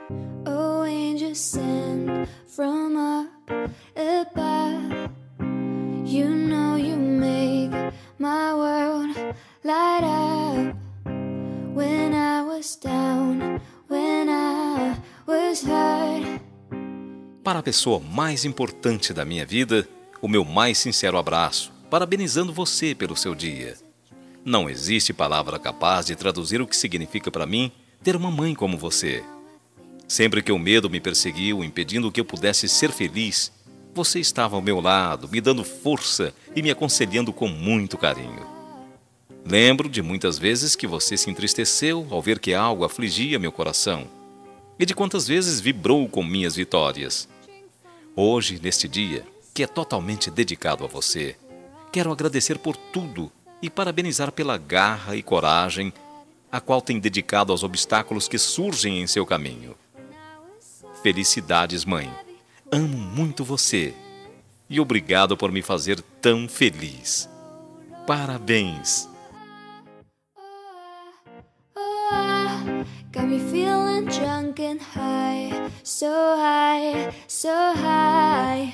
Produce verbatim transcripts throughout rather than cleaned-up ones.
Oh, angels sent from up above. You know you make my world light up. When I was down, when I was hurt. Para a pessoa mais importante da minha vida, o meu mais sincero abraço, parabenizando você pelo seu dia. Não existe palavra capaz de traduzir o que significa para mim ter uma mãe como você. Sempre que o medo me perseguiu, impedindo que eu pudesse ser feliz, você estava ao meu lado, me dando força e me aconselhando com muito carinho. Lembro de muitas vezes que você se entristeceu ao ver que algo afligia meu coração, e de quantas vezes vibrou com minhas vitórias. Hoje, neste dia, que é totalmente dedicado a você, quero agradecer por tudo e parabenizar pela garra e coragem a qual tem dedicado aos obstáculos que surgem em seu caminho. Felicidades, mãe. Amo muito você. E obrigado por me fazer tão feliz. Parabéns. Got me feeling drunk and high, so high, so high.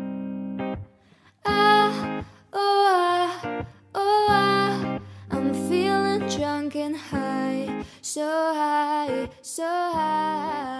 Ah, oh ah, oh ah. I'm feeling drunk and high, so high, so high.